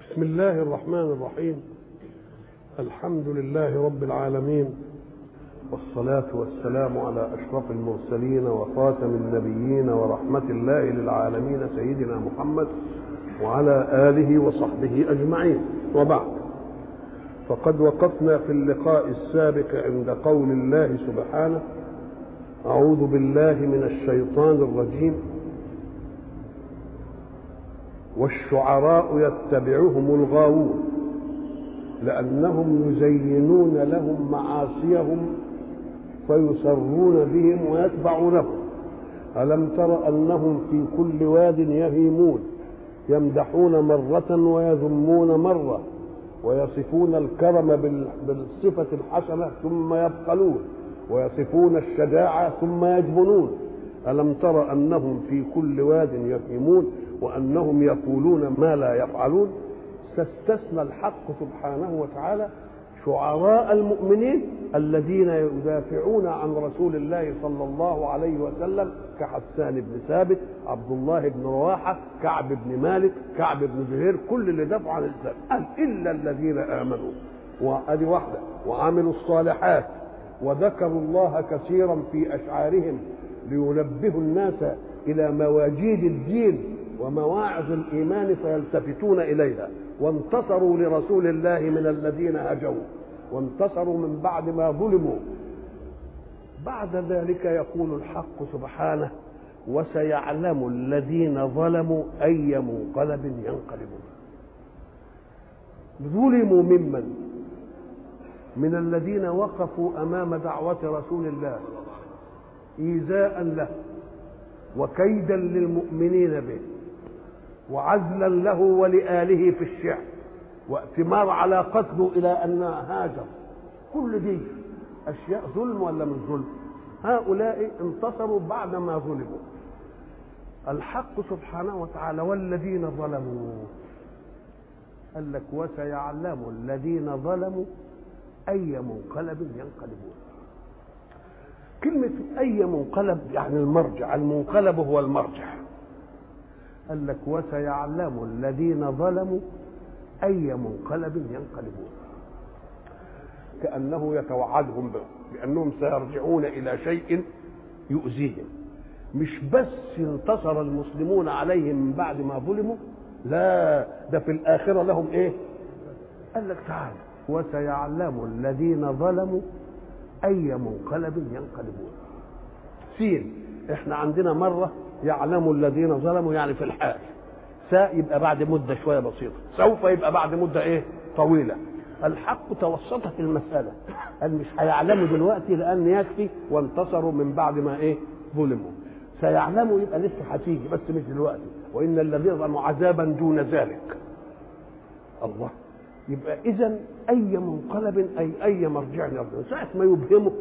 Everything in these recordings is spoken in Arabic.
بسم الله الرحمن الرحيم. الحمد لله رب العالمين، والصلاة والسلام على أشرف المرسلين وخاتم النبيين ورحمة الله للعالمين سيدنا محمد وعلى آله وصحبه أجمعين، وبعد. فقد وقفنا في اللقاء السابق عند قول الله سبحانه: أعوذ بالله من الشيطان الرجيم: والشعراء يتبعهم الغاوون لأنهم يزينون لهم معاصيهم فيسرون بهم ويتبعونهم. ألم تر أنهم في كل واد يهيمون يمدحون مرة ويذمون مرة ويصفون الكرم بالصفة الحسنة ثم يبخلون ويصفون الشجاعة ثم يجبنون. ألم تر أنهم في كل واد يهيمون وأنهم يقولون ما لا يفعلون. استثنى الحق سبحانه وتعالى شعراء المؤمنين الذين يدافعون عن رسول الله صلى الله عليه وسلم كحسان بن ثابت، عبد الله بن رواحة، كعب بن مالك، كعب بن زهير، كل اللي دافعوا عن الإسلام. قال إلا الذين آمنوا، وأدي واحدة، وعملوا الصالحات وذكروا الله كثيرا في أشعارهم لينبهوا الناس إلى مواجيد الدين ومواعظ الإيمان فيلتفتون إليها، وانتصروا لرسول الله من الذين هجوا، وانتصروا من بعد ما ظلموا. بعد ذلك يقول الحق سبحانه: وسيعلم الذين ظلموا أي منقلب ينقلبون. ظلموا ممن؟ من الذين وقفوا أمام دعوة رسول الله إيذاء له وكيدا للمؤمنين به وعزلا له ولآله في الشعب واعتمار على قتله إلى أن هاجر. كل دي أشياء ظلم ولا مش ظلم؟ هؤلاء انتصروا بعدما ظلموا. الحق سبحانه وتعالى: والذين ظلموا، قال لك: وسيعلم الذين ظلموا أي منقلب ينقلبون. كلمة أي منقلب يعني المرجع، المنقلب هو المرجع. قال لك: وسيعلم الذين ظلموا أي منقلب ينقلبون، كأنه يتوعدهم بأنهم سيرجعون إلى شيء يؤذيهم. مش بس انتصر المسلمون عليهم من بعد ما ظلموا، لا، ده في الآخرة لهم إيه؟ قال لك: تعالى: وسيعلم الذين ظلموا أي منقلب ينقلبون. سين، احنا عندنا مرة يعلم الذين ظلموا يعني في الحال، يبقى بعد مدة شوية بسيطة، سوف يبقى بعد مدة ايه؟ طويلة. الحق توسط في المسألة، قال مش هيعلموا دلوقتي لأن يكفي وانتصروا من بعد ما ايه؟ ظلموا. سيعلموا يبقى لسه هتيجي بس مش دلوقتي. وإن الذين ظلموا عذابا دون ذلك. الله، يبقى إذن أي منقلب أي مرجع يرجع ساعة ما يبهمه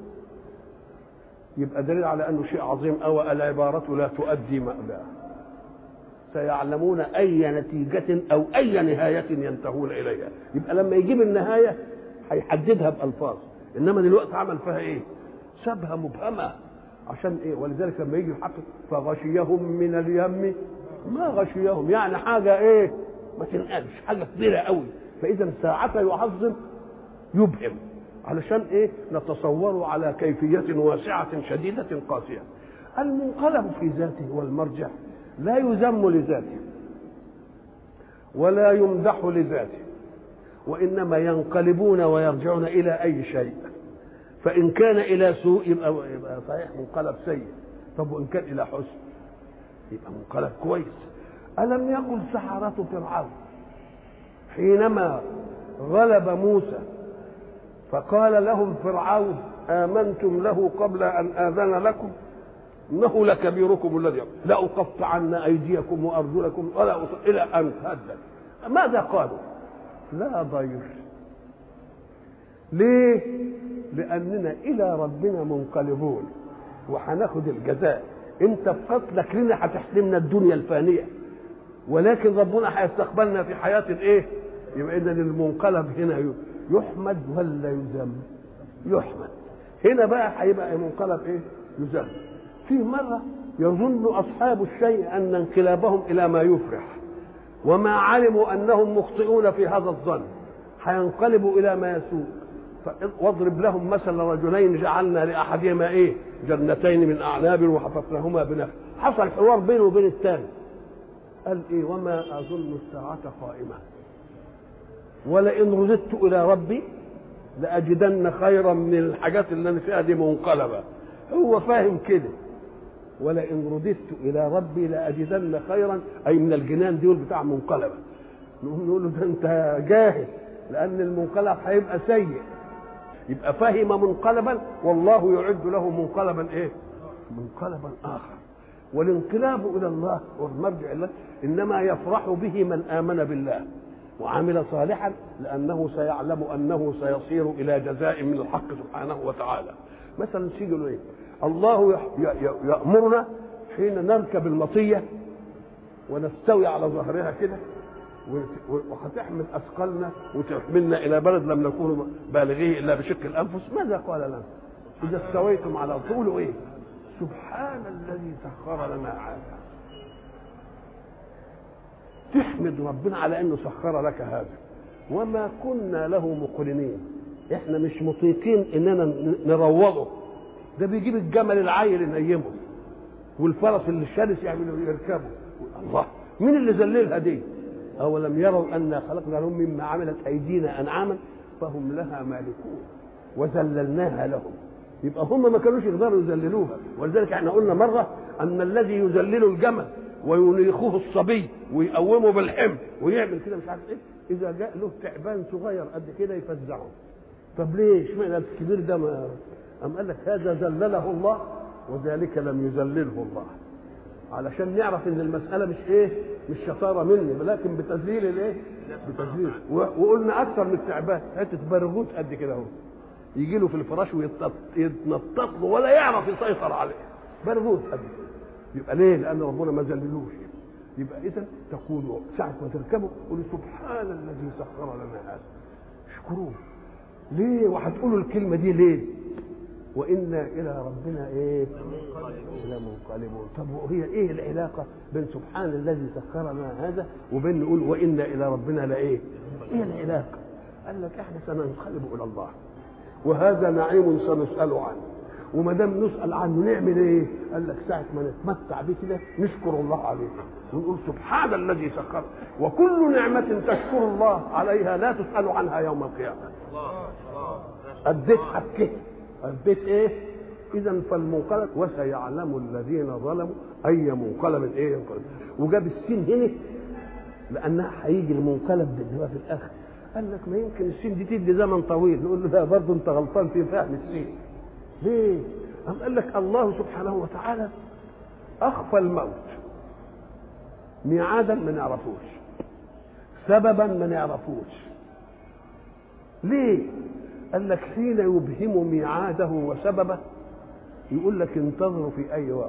يبقى دليل على أنه شيء عظيم أو العبارة لا تؤدي مأباه. سيعلمون أي نتيجة أو أي نهاية ينتهون إليها. يبقى لما يجيب النهاية هيحددها بألفاظ، إنما دلوقتي عمل فيها إيه؟ سابها مبهمة. عشان إيه؟ ولذلك لما يجي الحق: فغشيهم من اليم ما غشيهم، يعني حاجة إيه؟ ما تنقلش، حاجة كبيرة قوي. فإذا ساعة يعظم يبهم، علشان إيه؟ نتصور على كيفية واسعة شديدة قاسية. المنقلب في ذاته والمرجع لا يذم لذاته ولا يمدح لذاته، وإنما ينقلبون ويرجعون إلى أي شيء. فإن كان إلى سوء يبقى صحيح منقلب سيء، طب وإن كان إلى حسن يبقى منقلب كويس. ألم يقل سحرة فرعون حينما غلب موسى فقال لهم فرعون: آمنتم له قبل أن آذن لكم إنه لكبيركم الذي لأقطعن أيديكم وأرجلكم ولا إلى أن هدد. ماذا قالوا؟ لا ضير. ليه؟ لأننا إلى ربنا منقلبون وهناخد الجزاء. أنت في قتلك لنا هتحرمنا الدنيا الفانية، ولكن ربنا هيستقبلنا في حياة الإيه؟ يبقى إذن المنقلب هنا يحمد ولا يذم؟ يحمد. هنا بقى هيبقى منقلب إيه؟ يذم. في مرة يظن أصحاب الشيء أن انقلابهم إلى ما يفرح، وما علموا أنهم مخطئون في هذا الظن هينقلبوا إلى ما يسوء. واضرب لهم مثل رجلين جعلنا لأحدهما إيه؟ جنتين من أعناب وحففناهما بنخل. حصل حوار بينه وبين الثاني، قال إيه؟ وما أظن الساعة قائمة ولئن رددت إلى ربي لأجدن خيرا من الحاجات اللي أنا فيها دي منقلبة. هو فاهم كده، ولئن رددت إلى ربي لأجدن خيرا، أي من الجنان دي والبتاع منقلبة. نقول له ده أنت جاهل، لأن المنقلب هيبقى سيء. يبقى فهم منقلبا والله يعد له منقلبا إيه؟ منقلبا آخر. والانقلاب إلى الله والمرجع إليه إنما يفرح به من آمن بالله وعمل صالحا، لأنه سيعلم أنه سيصير إلى جزاء من الحق سبحانه وتعالى. مثلا تيجي له إيه؟ الله يأمرنا حين نركب المطية ونستوي على ظهرها كده وهتحمل أثقالنا وتحملنا إلى بلد لم نكون بالغيه إلا بشق الأنفس. ماذا قال لنا؟ إذا استويتم على طول إيه؟ سبحان الذي سخر لنا هذا. تحمد ربنا على أنه سخر لك هذا. وما كنا له مقرنين، إحنا مش مطيقين إننا نروضه. ده بيجيب الجمل العيل ينيمه والفرس اللي الشرس يعملوا يركبه. الله، مين اللي ذللها دي؟ أولم يروا أنا خلقنا لهم مما عملت أيدينا أنعاما فهم لها مالكون وذللناها لهم. يبقى هم ما كانوش يقدروا يذللوها. ولذلك احنا قلنا مرة أن الذي يذلل الجمل وينيخوه الصبي ويقومه بالحمل ويعمل كده مش عارف ايه، إذا جاء له تعبان صغير قد كده يفزعه. طب ليه اشمعنى الكبير ده ما أم قال لك هذا ذلله الله وذلك لم يذلله الله، علشان نعرف ان المسألة مش ايه، مش شطارة مني، ولكن بتذليل الايه، بتذليل. وقلنا اكثر من التعبان حتة برغوت قد كده اهو يجي له في الفراش ويتنطط له ولا يعرف يسيطر عليه، برغوت قد كده. يبقى ليه؟ لان ربنا ما ذللوش. يبقى اذا تقولوا ساعة ما تركبوا قولوا سبحان الذي سخر لنا هذا، اشكروه. ليه؟ وهتقولوا الكلمة دي ليه؟ وإنا إلى ربنا إيه؟ لمنقلبون. طب وهي إيه العلاقة بين سبحان الذي سخرنا هذا وبين نقول وإنا إلى ربنا لإيه؟ إيه العلاقة؟ قال لك إحنا سننقلب إلى الله وهذا نعيم سنسأل عنه، وما دام نسأل عنه نعمل إيه؟ قال لك ساعة ما نتمتع به كده نشكر الله عليه ونقول سبحان الذي سخر. وكل نعمة تشكر الله عليها لا تسأل عنها يوم القيامة. أديت حقه البيت ايه؟ اذا فالمنقلب وسيعلم الذين ظلموا اي منقلب ايه ينقلب. وجاب السين هنا لانها هيجي المنقلب ده في الاخر. قال لك ما يمكن السين دي تدي زمن طويل، نقول له لا برضه انت غلطان في فهم السين. ليه؟ قال لك الله سبحانه وتعالى اخفى الموت ميعادا ما نعرفوش، سببا ما نعرفوش. ليه؟ قال لك حين يبهم ميعاده وسببه يقول لك انتظروا في اي وقت،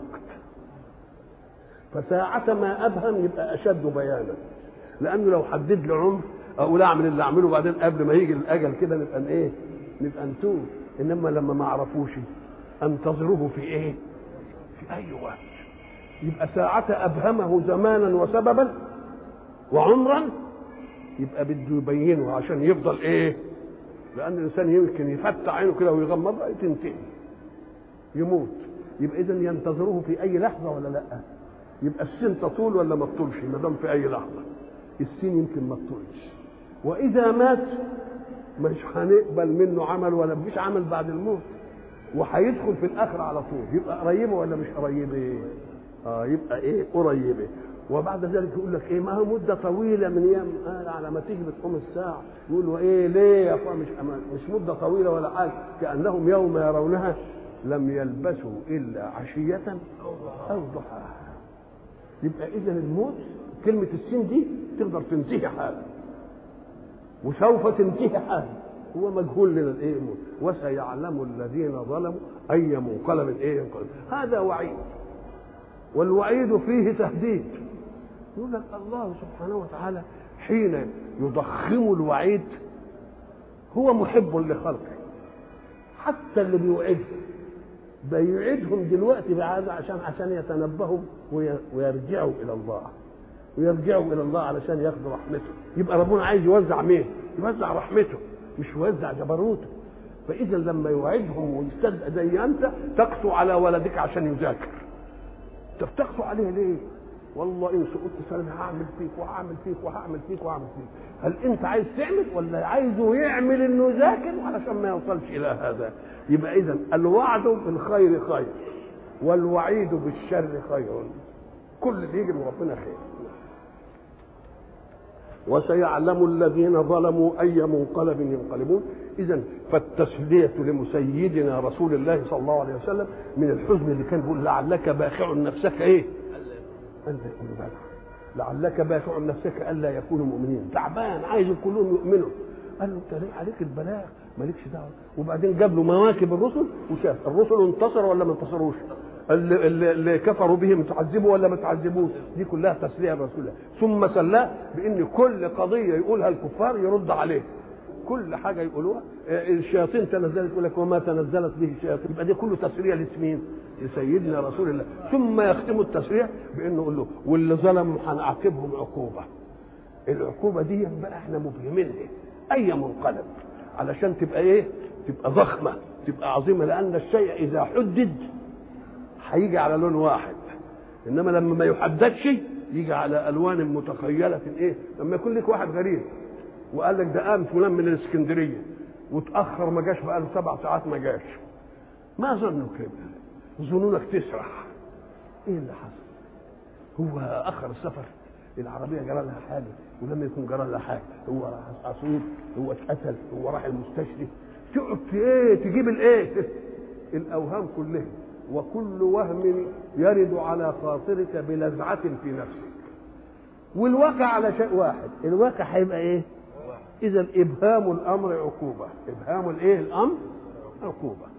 فساعة ما ابهم يبقى اشد بيانا. لانه لو حدد لي عمر اقول اعمل اللي اعمله بعدين قبل ما يجي الاجل كده نبقى ايه؟ نبقى نتوه. انما لما ما اعرفوش انتظروه في ايه؟ في اي وقت. يبقى ساعة ابهمه زمانا وسببا وعمرا يبقى بده يبينه عشان يفضل ايه؟ لأن الإنسان يمكن يفتح عينه كده ويغمض تنتهي يموت. يبقى إذن ينتظروه في أي لحظة ولا لأ؟ يبقى السن تطول ولا ما تطولش؟ ما دام في أي لحظة السن يمكن ما تطولش. وإذا مات مش هنقبل منه عمل ولا مفيش عمل بعد الموت، وهيدخل في الآخرة على طول. يبقى قريبه ولا مش قريبه؟ يبقى إيه؟ قريبه. وبعد ذلك يقول لك ايه؟ ما هو مده طويله من ايام على ما تيجي بتقوم الساعه. يقولوا ايه؟ ليه يا اخوان مش مده طويله ولا حاجه، كانهم يوم يرونها لم يلبسوا الا عشيه او ضحاها. يبقى اذا الموت كلمه السين دي تقدر تنتهي حاله وسوف تنتهي حاله، هو مجهول لنا الايه؟ الموت. وسيعلم الذين ظلموا اي منقلب ايه ينقلب. هذا وعيد، والوعيد فيه تهديد. يقول لك الله سبحانه وتعالى حين يضخم الوعيد هو محب لخلقه، حتى اللي بيوعدهم بيوعدهم دلوقتي بعد عشان يتنبهوا ويرجعوا الى الله. ويرجعوا الى الله علشان ياخدوا رحمته. يبقى ربنا عايز يوزع مين؟ يوزع رحمته مش يوزع جبروته. فاذا لما يوعدهم ويستدعي زي انت تقسو على ولدك عشان يذاكر، طب تقسو عليه ليه؟ والله ان سقطت فانا هعمل فيك وهعمل فيك وهعمل فيك وهعمل فيك. هل انت عايز تعمل ولا عايزه يعمل انه يذاكر علشان ما يوصلش الى هذا؟ يبقى اذا الوعد بالخير خير والوعيد بالشر خير، كل اللي يجي من ربنا خير. وسيعلم الذين ظلموا اي منقلب ينقلبون. اذا فالتسليه لسيدنا رسول الله صلى الله عليه وسلم من الحزن اللي كان بيقول لعلك باخع نفسك ايه؟ الا يكونوا بلع، لعلك باخع نفسك الا يكونوا مؤمنين، تعبان عايز كلهم يؤمنوا. قال له انت ليه عليك البلاغ مالكش دعوه. وبعدين جاب له مواكب الرسل وشاف الرسل انتصروا ولا ما انتصروش، اللي كفروا بهم تعذبوا ولا ما تعذبوش. دي كلها تسليه الرسول الله. ثم سلاه بان كل قضيه يقولها الكفار يرد عليه، كل حاجه يقولوها. الشياطين تنزلت يقول لك وما تنزلت به الشياطين، يبقى دي كله تسليه لاسمين؟ لسيدنا رسول الله. ثم يختم التسليه بانه يقول له واللي ظلموا هنعاقبهم عقوبه. العقوبه دي بقى احنا مبهمينها اي منقلب علشان تبقى ايه؟ تبقى ضخمه، تبقى عظيمه، لان الشيء اذا حدد هيجي على لون واحد، انما لما ما يحددش يجي على الوان متخيله. ايه؟ لما يكون لك واحد غريب وقال لك ده قام فلان من الاسكندريه وتاخر ما جاش بقى له 7 ساعات ما جاش، ما ظنوا كده؟ ظنونك تسرح. ايه اللي حصل؟ هو اخر السفر، العربيه جرى لها حاجه، ولما يكون جرى لها حاجه هو راح عصير، هو اتقتل، هو راح المستشفى. تقعد ايه؟ تجيب الايه؟ الاوهام كلها. وكل وهم يرد على خاطرك بلذعه في نفسك، والواقع على شيء واحد. الواقع هيبقى ايه؟ اذا ابهام الامر عقوبه. ابهام الايه؟ الامر عقوبه.